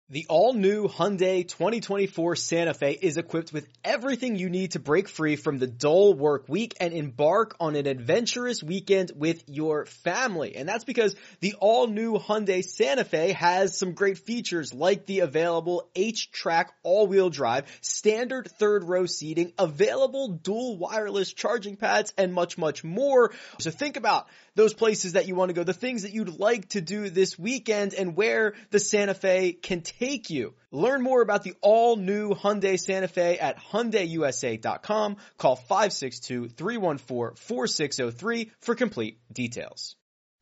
The all-new Hyundai 2024 Santa Fe is equipped with everything you need to break free from the dull work week and embark on an adventurous weekend with your family. And that's because the all-new Hyundai Santa Fe has some great features like the available H-Track all-wheel drive, standard third-row seating, available dual wireless charging pads, and much, much more. So think about those places that you want to go, the things that you'd like to do this weekend, and where the Santa Fe can take you. Learn more about the all-new Hyundai Santa Fe at HyundaiUSA.com. Call 562-314-4603 for complete details.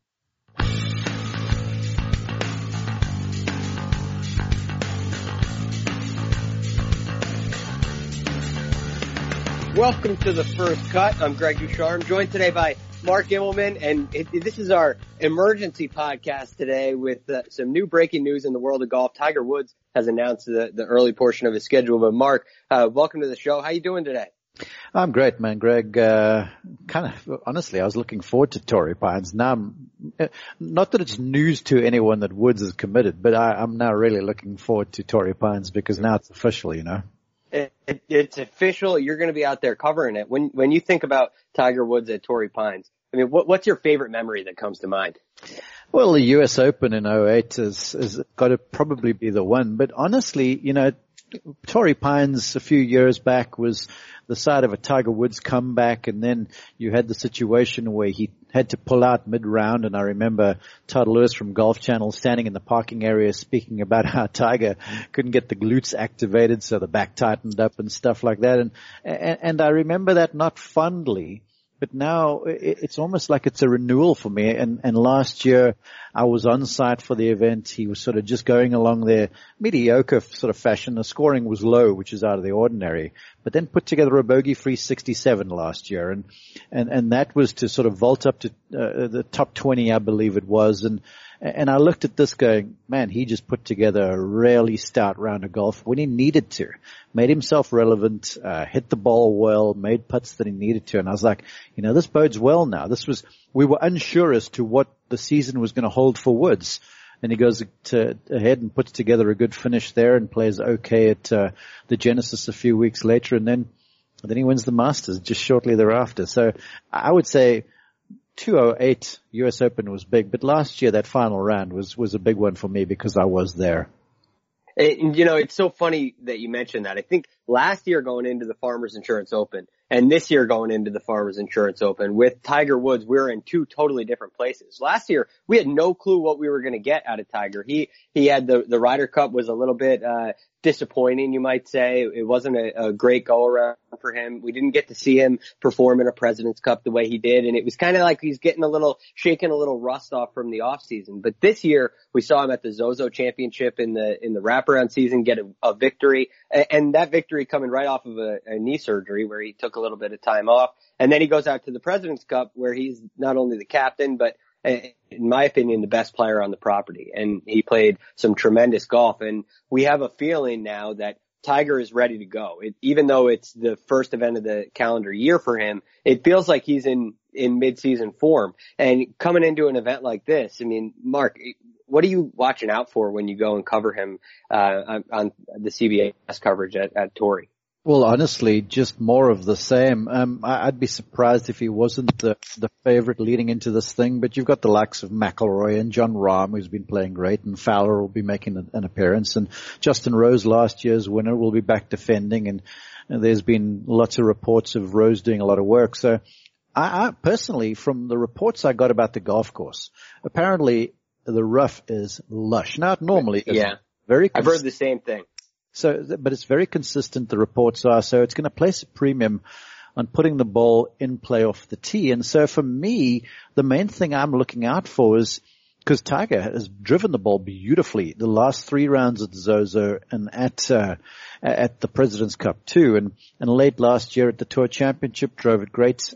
Welcome to The First Cut. I'm Greg Ducharme, joined today by Mark Immelman, and this is our emergency podcast today with some new breaking news in the world of golf. Tiger Woods has announced the early portion of his schedule. But Mark, welcome to the show. How you doing today? I'm great, man, Greg. Honestly, I was looking forward to Torrey Pines. Now, not that it's news to anyone that Woods is committed, but I'm now really looking forward to Torrey Pines because now it's official, you know. It's official. You're going to be out there covering it. When you think about Tiger Woods at Torrey Pines, I mean, what's your favorite memory that comes to mind? Well, the U.S. Open in 2008 is got to probably be the one. But honestly, you know, Torrey Pines a few years back was the side of a Tiger Woods comeback, and then you had the situation where he had to pull out mid-round, and I remember Todd Lewis from Golf Channel standing in the parking area speaking about how Tiger couldn't get the glutes activated, so the back tightened up and stuff like that, and I remember that not fondly. But now it's almost like it's a renewal for me. And last year I was on site for the event. He was sort of just going along there, mediocre sort of fashion. The scoring was low, which is out of the ordinary, but then put together a bogey-free 67 last year. And that was to sort of vault up to the top 20, I believe it was. And I looked at this going, man, he just put together a really stout round of golf when he needed to. Made himself relevant, hit the ball well, made putts that he needed to. And I was like, you know, this bodes well now. We were unsure as to what the season was going to hold for Woods. And he goes ahead and puts together a good finish there and plays okay at the Genesis a few weeks later. And then he wins the Masters just shortly thereafter. So I would say 2008 U.S. Open was big, but last year that final round was a big one for me because I was there. And, you know, it's so funny that you mentioned that. I think last year going into the Farmers Insurance Open and this year going into the Farmers Insurance Open with Tiger Woods, we were in two totally different places. Last year, we had no clue what we were going to get out of Tiger. He had the Ryder Cup was a little bit disappointing, you might say. It wasn't a great go around for him. We didn't get to see him perform in a President's Cup the way he did, and it was kind of like he's getting shaking a little rust off from the off season. But this year we saw him at the Zozo Championship in the wraparound season get a victory, and that victory coming right off of a knee surgery where he took a little bit of time off, and then he goes out to the President's Cup where he's not only the captain but, in my opinion, the best player on the property, and he played some tremendous golf. And we have a feeling now that Tiger is ready to go. Even though it's the first event of the calendar year for him, it feels like he's in mid-season form. And coming into an event like this, I mean, Mark, what are you watching out for when you go and cover him on the CBS coverage at Torrey? Well, honestly, just more of the same. I'd be surprised if he wasn't the favorite leading into this thing, but you've got the likes of McIlroy and Jon Rahm, who's been playing great, and Fowler will be making an appearance, and Justin Rose, last year's winner, will be back defending, and there's been lots of reports of Rose doing a lot of work. So I personally, from the reports I got about the golf course, apparently the rough is lush. Now, it normally is. Yeah. I've heard the same thing. So, but it's very consistent, the reports are, so it's going to place a premium on putting the ball in play off the tee. And so for me, the main thing I'm looking out for is, because Tiger has driven the ball beautifully the last 3 rounds at the Zozo and at the President's Cup too, and late last year at the Tour Championship drove it great.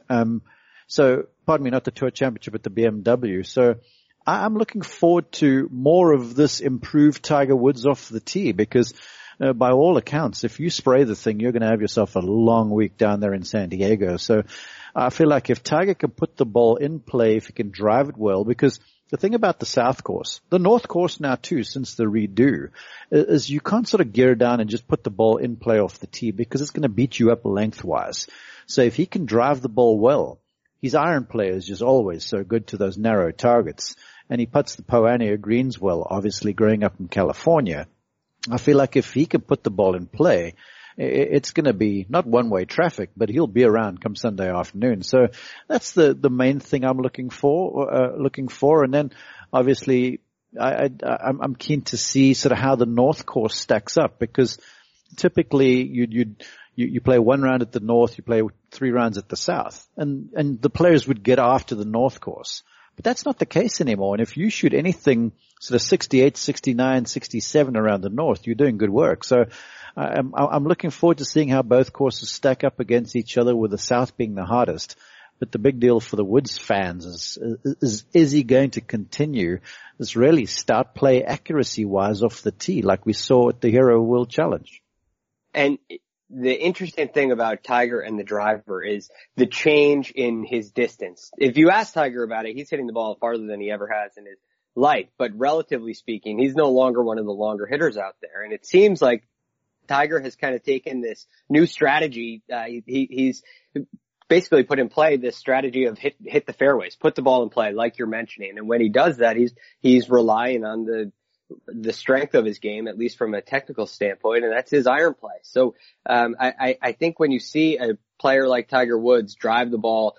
So, pardon me, not the Tour Championship, at the BMW. So I'm looking forward to more of this improved Tiger Woods off the tee because by all accounts, if you spray the thing, you're going to have yourself a long week down there in San Diego. So I feel like if Tiger can put the ball in play, if he can drive it well, because the thing about the South course, the North course now too, since the redo, is you can't sort of gear down and just put the ball in play off the tee because it's going to beat you up lengthwise. So if he can drive the ball well, his iron play is just always so good to those narrow targets. And he puts the Poa annua greens well, obviously growing up in California. I feel like if he can put the ball in play, it's going to be not one-way traffic, but he'll be around come Sunday afternoon. So that's the main thing I'm looking for. And then obviously I'm keen to see sort of how the North course stacks up, because typically you play one round at the North, you play 3 rounds at the South, and the players would get after the North course. But that's not the case anymore. And if you shoot anything sort of 68, 69, 67 around the North, you're doing good work. So I'm looking forward to seeing how both courses stack up against each other, with the South being the hardest. But the big deal for the Woods fans is he going to continue this really stout play accuracy-wise off the tee like we saw at the Hero World Challenge? And the interesting thing about Tiger and the driver is the change in his distance. If you ask Tiger about it, he's hitting the ball farther than he ever has in his life. But relatively speaking, he's no longer one of the longer hitters out there. And it seems like Tiger has kind of taken this new strategy. He's basically put in play this strategy of hit the fairways, put the ball in play, like you're mentioning. And when he does that, he's relying on the strength of his game, at least from a technical standpoint, and that's his iron play. So I think when you see a player like Tiger Woods drive the ball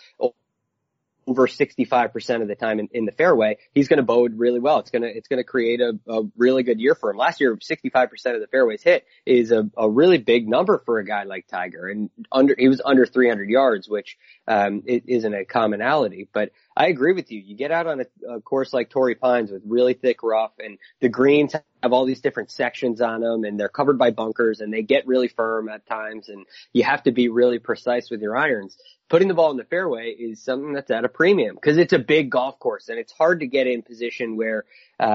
over 65% of the time in the fairway, he's going to bode really well. It's going to create a really good year for him. Last year, 65% of the fairways hit is a really big number for a guy like Tiger, and he was under 300 yards, which it isn't a commonality. But I agree with you. You get out on a course like Torrey Pines with really thick rough, and the greens have all these different sections on them, and they're covered by bunkers, and they get really firm at times, and you have to be really precise with your irons. Putting the ball in the fairway is something that's at a premium because it's a big golf course, and it's hard to get in position where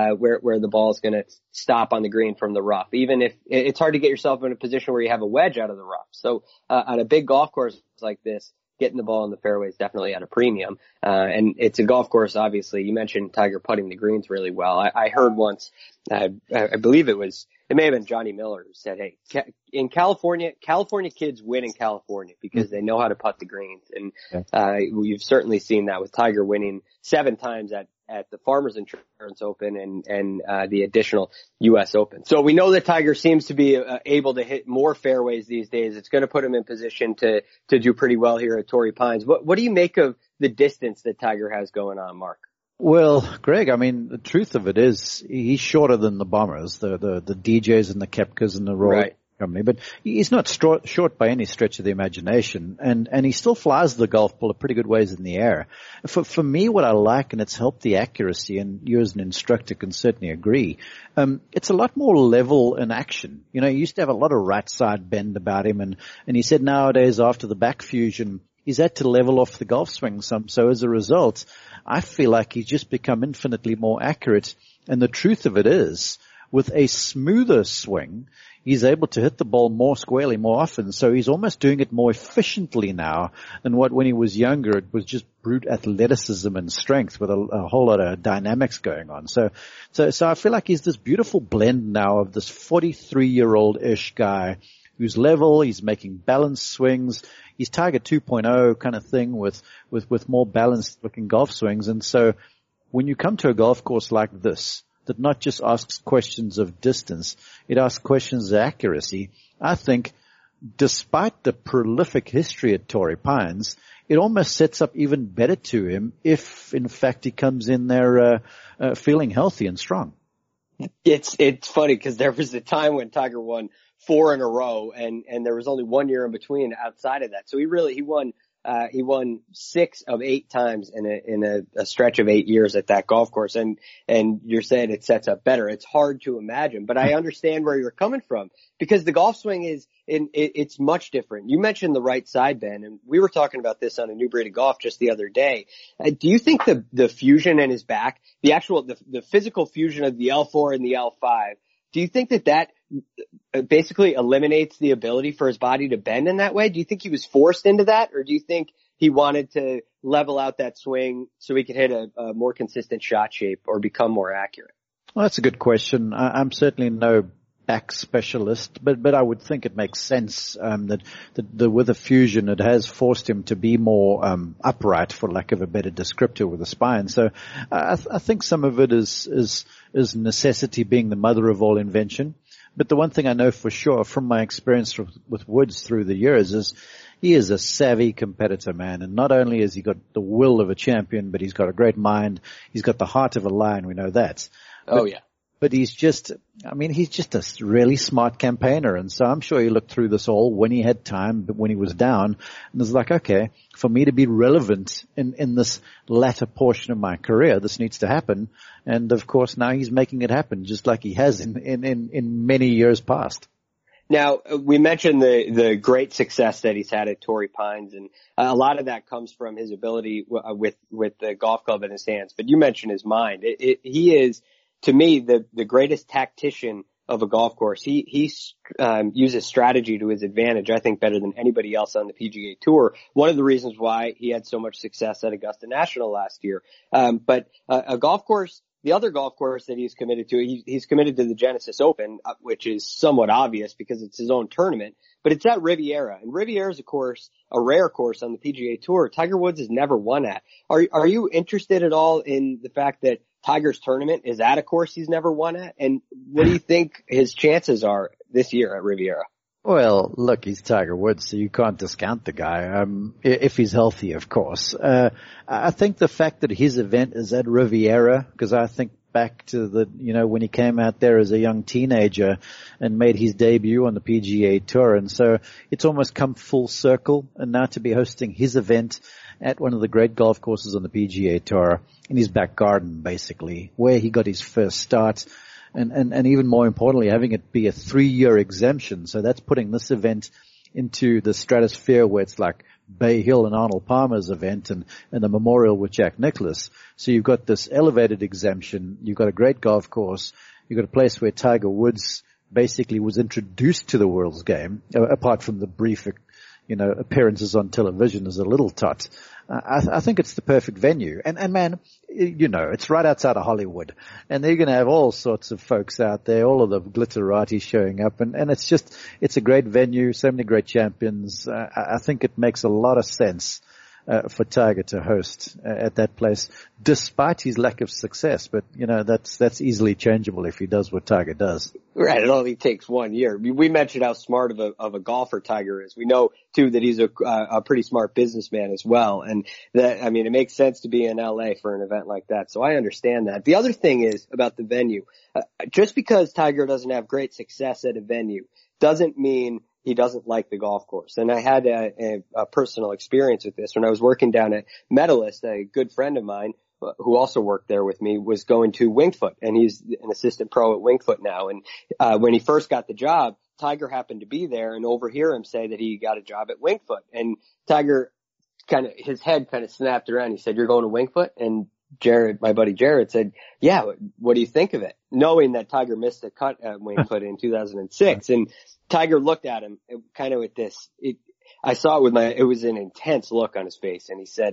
the ball is going to stop on the green from the rough. Even if it's hard to get yourself in a position where you have a wedge out of the rough. So on a big golf course like this, getting the ball in the fairway is definitely at a premium. And it's a golf course, obviously. You mentioned Tiger putting the greens really well. I heard once, I believe it may have been Johnny Miller who said, hey, in California kids win in California because they know how to putt the greens. And, you've certainly seen that with Tiger winning 7 times at the Farmers Insurance Open and the additional U.S. Open. So we know that Tiger seems to be able to hit more fairways these days. It's going to put him in position to do pretty well here at Torrey Pines. What do you make of the distance that Tiger has going on, Mark? Well, Greg, I mean, the truth of it is he's shorter than the Bombers, the DJs and the Koepkas and the Royal Company, but he's not short by any stretch of the imagination, and he still flies the golf ball a pretty good ways in the air. For me, what I like, and it's helped the accuracy, and you as an instructor can certainly agree, it's a lot more level in action. You know, he used to have a lot of right side bend about him, and he said nowadays after the back fusion, he's had to level off the golf swing some. So as a result, I feel like he's just become infinitely more accurate. And the truth of it is, with a smoother swing, he's able to hit the ball more squarely more often. So he's almost doing it more efficiently now than when he was younger, it was just brute athleticism and strength with a whole lot of dynamics going on. So I feel like he's this beautiful blend now of this 43-year-old-ish guy who's level, he's making balanced swings. He's Tiger 2.0 kind of thing with more balanced looking golf swings. And so when you come to a golf course like this, that not just asks questions of distance, it asks questions of accuracy, I think despite the prolific history at Torrey Pines, it almost sets up even better to him if in fact he comes in there feeling healthy and strong. It's funny because there was a time when Tiger won 4 in a row and there was only 1 year in between outside of that. So he won 6 of 8 times in a stretch of 8 years at that golf course. And you're saying it sets up better. It's hard to imagine, but I understand where you're coming from because the golf swing it's much different. You mentioned the right side bend, and we were talking about this on A New Breed of Golf just the other day. Do you think the fusion in his back, the physical fusion of the L4 and the L5, do you think that basically eliminates the ability for his body to bend in that way? Do you think he was forced into that, or do you think he wanted to level out that swing so he could hit a more consistent shot shape or become more accurate? Well, that's a good question. I'm certainly no back specialist, but I would think it makes sense that with the fusion, it has forced him to be more upright, for lack of a better descriptor, with the spine. So I think some of it is necessity being the mother of all invention. But the one thing I know for sure from my experience with Woods through the years is he is a savvy competitor, man. And not only has he got the will of a champion, but he's got a great mind. He's got the heart of a lion. We know that. Oh, yeah. But he's just a really smart campaigner. And so I'm sure he looked through this all when he had time, but when he was down, and was like, okay, for me to be relevant in this latter portion of my career, this needs to happen. And of course now he's making it happen, just like he has in many years past. Now, we mentioned the great success that he's had at Torrey Pines, and a lot of that comes from his ability with the golf club in his hands. But you mentioned his mind. He is, to me, the greatest tactician of a golf course. He uses strategy to his advantage, I think, better than anybody else on the PGA Tour. One of the reasons why he had so much success at Augusta National last year. But a golf course, the other golf course that he's committed to, he's committed to the Genesis Open, which is somewhat obvious because it's his own tournament, but it's at Riviera. And Riviera is, of course, a rare course on the PGA Tour. Tiger Woods has never won at. Are you interested at all in the fact that Tiger's tournament is at a course he's never won at? And what do you think his chances are this year at Riviera? Well, look, he's Tiger Woods, so you can't discount the guy, if he's healthy, of course. I think the fact that his event is at Riviera, because I think back to when he came out there as a young teenager and made his debut on the PGA Tour. And so it's almost come full circle, and now to be hosting his event at one of the great golf courses on the PGA Tour in his back garden, basically, where he got his first start. And even more importantly, having it be a 3-year exemption. So that's putting this event into the stratosphere where it's like Bay Hill and Arnold Palmer's event and the Memorial with Jack Nicklaus. So you've got this elevated exemption. You've got a great golf course. You've got a place where Tiger Woods basically was introduced to the world's game, apart from the brief, appearances on television as a little tot. I think it's the perfect venue. And man, it's right outside of Hollywood. And they're going to have all sorts of folks out there, all of the glitterati showing up. And it's a great venue, so many great champions. I think it makes a lot of sense for Tiger to host at that place, despite his lack of success. But, that's easily changeable if he does what Tiger does. Right. It only takes 1 year. We mentioned how smart of a golfer Tiger is. We know, too, that he's a pretty smart businessman as well. And it makes sense to be in LA for an event like that. So I understand that. The other thing is about the venue. Just because Tiger doesn't have great success at a venue doesn't mean he doesn't like the golf course. And I had a personal experience with this when I was working down at Medalist. A good friend of mine who also worked there with me was going to Winged Foot, and he's an assistant pro at Winged Foot now. And when he first got the job, Tiger happened to be there and overhear him say that he got a job at Winged Foot. And Tiger his head kind of snapped around. He said, "You're going to Winged Foot?" And Jared, my buddy Jared, said, "Yeah, what do you think of it?" Knowing that Tiger missed a cut at Winged Foot in 2006. And Tiger looked at him kind of with this, I saw it was an intense look on his face. And he said,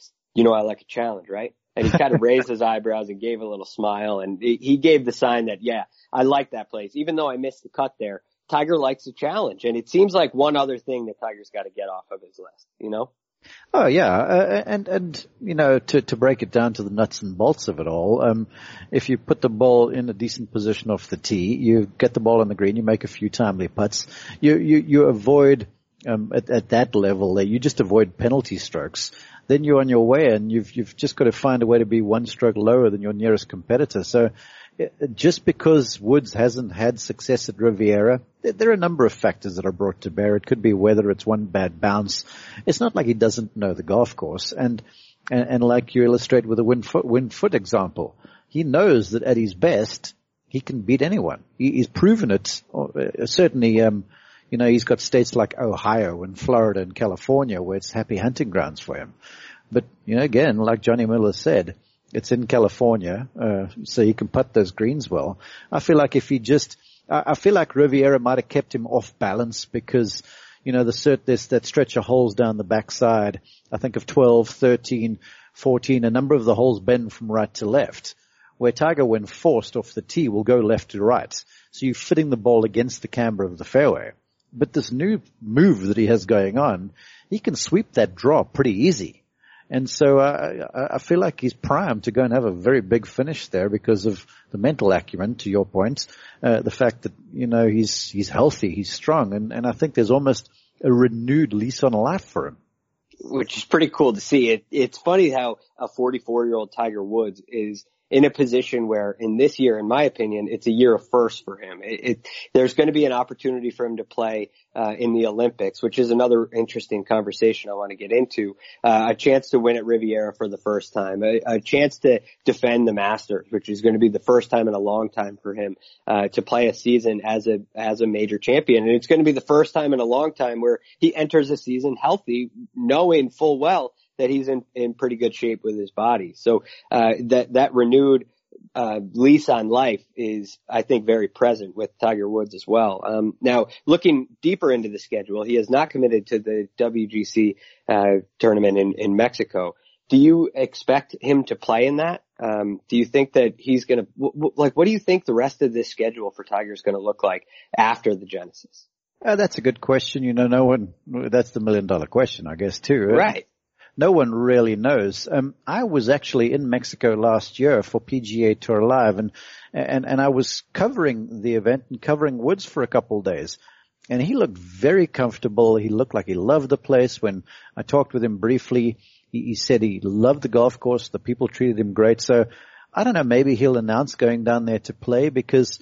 I like a challenge, right? And he kind of raised his eyebrows and gave a little smile. And he gave the sign that, yeah, I like that place. Even though I missed the cut there, Tiger likes a challenge. And it seems like one other thing that Tiger's got to get off of his list, Oh yeah, and to break it down to the nuts and bolts of it all, if you put the ball in a decent position off the tee, you get the ball on the green, you make a few timely putts, you avoid at that level there, you just avoid penalty strokes. Then you're on your way, and you've just got to find a way to be one stroke lower than your nearest competitor. So just because Woods hasn't had success at Riviera, there are a number of factors that are brought to bear. It could be whether it's one bad bounce. It's not like he doesn't know the golf course. And like you illustrate with the Winged Foot example, he knows that at his best, he can beat anyone. He's proven it. Certainly, he's got states like Ohio and Florida and California where it's happy hunting grounds for him. But, again, like Johnny Miller said, it's in California, so you can putt those greens well. I feel like I feel like Riviera might have kept him off balance because, there's that stretch of holes down the backside. I think of 12, 13, 14, a number of the holes bend from right to left, where Tiger, when forced off the tee, will go left to right. So you're fitting the ball against the camber of the fairway. But this new move that he has going on, he can sweep that draw pretty easy. And so I feel like he's primed to go and have a very big finish there because of the mental acumen, to your point, the fact that, he's healthy, he's strong, and I think there's almost a renewed lease on life for him. Which is pretty cool to see. It's funny how a 44-year-old Tiger Woods is in a position where in this year, in my opinion, it's a year of first for him. There's going to be an opportunity for him to play in the Olympics, which is another interesting conversation I want to get into. A chance to win at Riviera for the first time, a chance to defend the Masters, which is going to be the first time in a long time for him to play a season as a major champion. And it's going to be the first time in a long time where he enters a season healthy, knowing full well that he's in pretty good shape with his body. So, that renewed, lease on life is, I think, very present with Tiger Woods as well. Now looking deeper into the schedule, he has not committed to the WGC, tournament in Mexico. Do you expect him to play in that? Do you think that he's going to, what do you think the rest of this schedule for Tiger is going to look like after the Genesis? That's a good question. That's the $1 million question, I guess, too. Right. No one really knows. I was actually in Mexico last year for PGA Tour Live, and I was covering the event and covering Woods for a couple of days. And he looked very comfortable. He looked like he loved the place. When I talked with him briefly, he said he loved the golf course. The people treated him great. So I don't know, maybe he'll announce going down there to play, because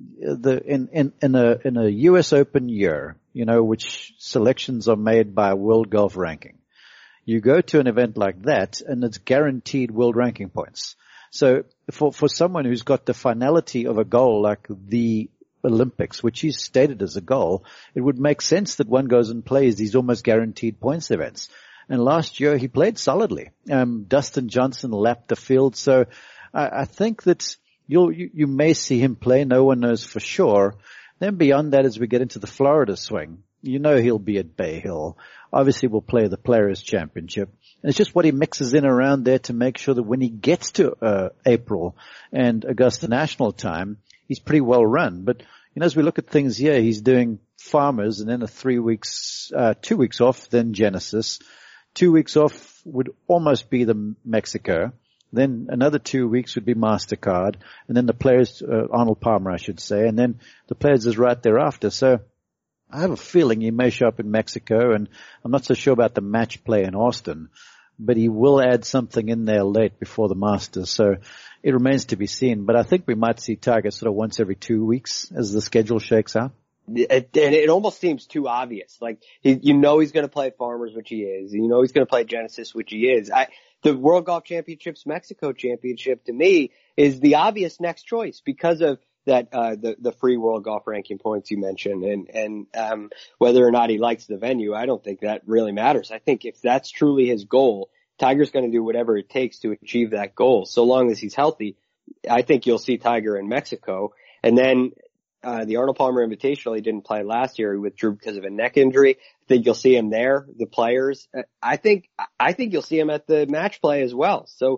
in a US Open year, which selections are made by World Golf Ranking, you go to an event like that and it's guaranteed world ranking points. So for someone who's got the finality of a goal like the Olympics, which he's stated as a goal, it would make sense that one goes and plays these almost guaranteed points events. And last year he played solidly. Dustin Johnson lapped the field. So I think that you may see him play. No one knows for sure. Then beyond that, as we get into the Florida swing, he'll be at Bay Hill. Obviously, we'll play the Players' Championship. And it's just what he mixes in around there to make sure that when he gets to April and Augusta National time, he's pretty well run. But, as we look at things here, he's doing Farmers and then 2 weeks off, then Genesis. 2 weeks off would almost be the Mexico. Then another 2 weeks would be MasterCard. And then the Players, Arnold Palmer, I should say. And then the Players is right thereafter. So I have a feeling he may show up in Mexico, and I'm not so sure about the match play in Austin, but he will add something in there late before the Masters. So it remains to be seen. But I think we might see Tiger sort of once every 2 weeks as the schedule shakes out. And it almost seems too obvious. Like, he's going to play Farmers, which he is. He's going to play Genesis, which he is. The World Golf Championships Mexico Championship, to me, is the obvious next choice because of that, the free World Golf Ranking points you mentioned, and whether or not he likes the venue, I don't think that really matters. I think if that's truly his goal, Tiger's going to do whatever it takes to achieve that goal. So long as he's healthy, I think you'll see Tiger in Mexico. And then, the Arnold Palmer Invitational, he didn't play last year. He withdrew because of a neck injury. I think you'll see him there, the Players. I think you'll see him at the match play as well. So,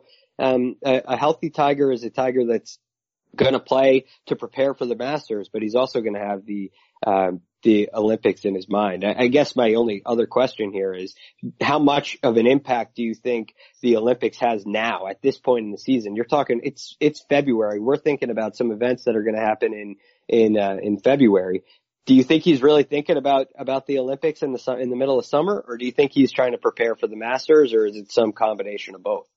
a healthy Tiger is a Tiger that's going to play to prepare for the Masters, but he's also going to have the Olympics in his mind. I guess my only other question here is, how much of an impact do you think the Olympics has now at this point in the season? You're talking, it's February. We're thinking about some events that are going to happen in February. Do you think he's really thinking about the Olympics in the middle of summer, or do you think he's trying to prepare for the Masters, or is it some combination of both?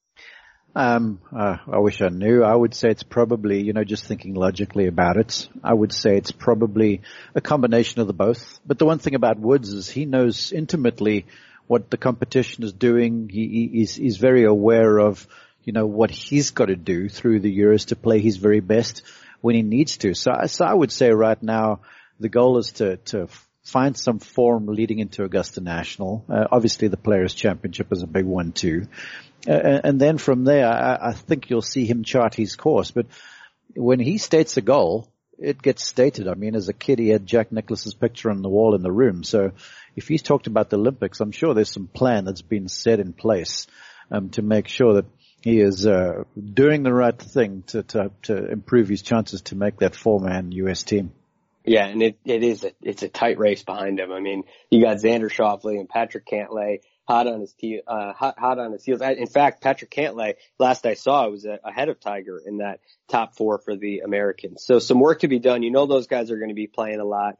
I wish I knew. I would say it's probably, just thinking logically about it, I would say it's probably a combination of the both. But the one thing about Woods is he knows intimately what the competition is doing. He's very aware of, what he's got to do through the years to play his very best when he needs to. So I would say right now the goal is to find some form leading into Augusta National. Obviously the Players' Championship is a big one too. And then from there, I think you'll see him chart his course. But when he states a goal, it gets stated. I mean, as a kid, he had Jack Nicklaus's picture on the wall in the room. So if he's talked about the Olympics, I'm sure there's some plan that's been set in place to make sure that he is doing the right thing to improve his chances to make that 4-man U.S. team. Yeah, and it's a tight race behind him. I mean, you got Xander Schauffele and Patrick Cantlay hot on his heels. In fact, Patrick Cantlay, last I saw, was ahead of Tiger in that top 4 for the Americans. So some work to be done. You know, those guys are going to be playing a lot.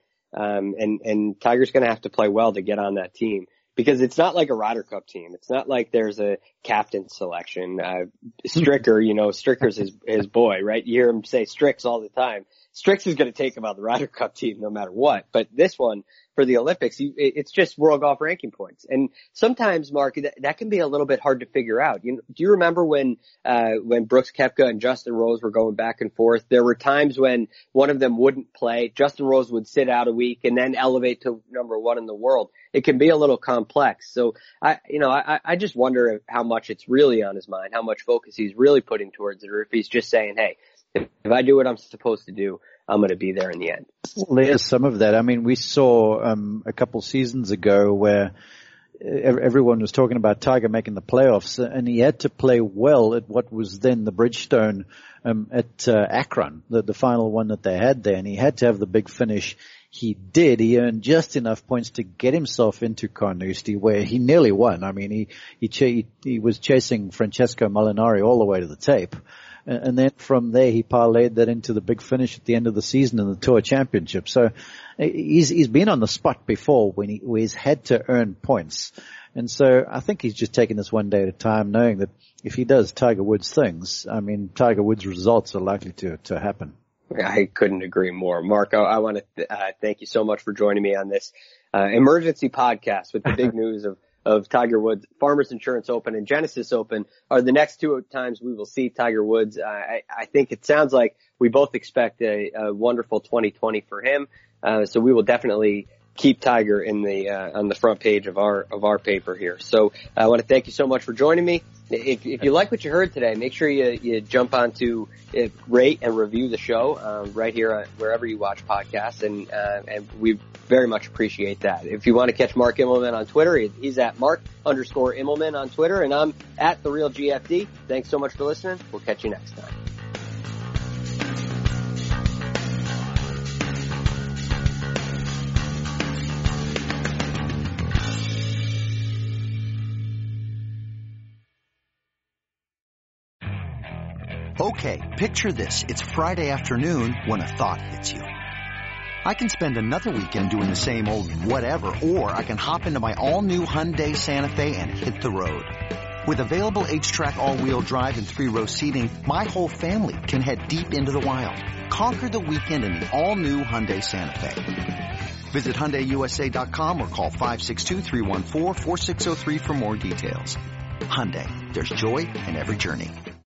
And Tiger's going to have to play well to get on that team, because it's not like a Ryder Cup team. It's not like there's a captain selection. Stricker, Stricker's his boy, right? You hear him say Strix all the time. Strix is going to take him on the Ryder Cup team no matter what. But this one, for the Olympics, it's just world golf ranking points. And sometimes, Mark, that can be a little bit hard to figure out. Do you remember when Brooks Koepka and Justin Rose were going back and forth? There were times when one of them wouldn't play. Justin Rose would sit out a week and then elevate to number 1 in the world. It can be a little complex. So I just wonder how much it's really on his mind, how much focus he's really putting towards it, or if he's just saying, hey, if I do what I'm supposed to do, I'm going to be there in the end. Well, there's some of that. I mean, we saw a couple seasons ago where everyone was talking about Tiger making the playoffs, and he had to play well at what was then the Bridgestone at Akron, the final one that they had there, and he had to have the big finish. He did. He earned just enough points to get himself into Carnoustie, where he nearly won. I mean, he was chasing Francesco Molinari all the way to the tape. And then from there, he parlayed that into the big finish at the end of the season in the Tour Championship. So he's been on the spot before where he's had to earn points. And so I think he's just taking this one day at a time, knowing that if he does Tiger Woods things, I mean, Tiger Woods results are likely to happen. I couldn't agree more. Mark, I want to thank you so much for joining me on this emergency podcast with the big news of Tiger Woods. Farmers Insurance Open and Genesis Open are the next 2 times we will see Tiger Woods. I think it sounds like we both expect a wonderful 2020 for him. So we will definitely keep Tiger in on the front page of our paper here. So I want to thank you so much for joining me. If you like what you heard today, make sure you jump onto rate and review the show right here wherever you watch podcasts, and we very much appreciate that. If you want to catch Mark Immelman on Twitter, he's at Mark_Immelman on Twitter, and I'm at TheRealGFD. Thanks so much for listening. We'll catch you next time. Okay, picture this. It's Friday afternoon when a thought hits you. I can spend another weekend doing the same old whatever, or I can hop into my all-new Hyundai Santa Fe and hit the road. With available H-Track all-wheel drive and 3-row seating, my whole family can head deep into the wild. Conquer the weekend in the all-new Hyundai Santa Fe. Visit HyundaiUSA.com or call 562-314-4603 for more details. Hyundai, there's joy in every journey.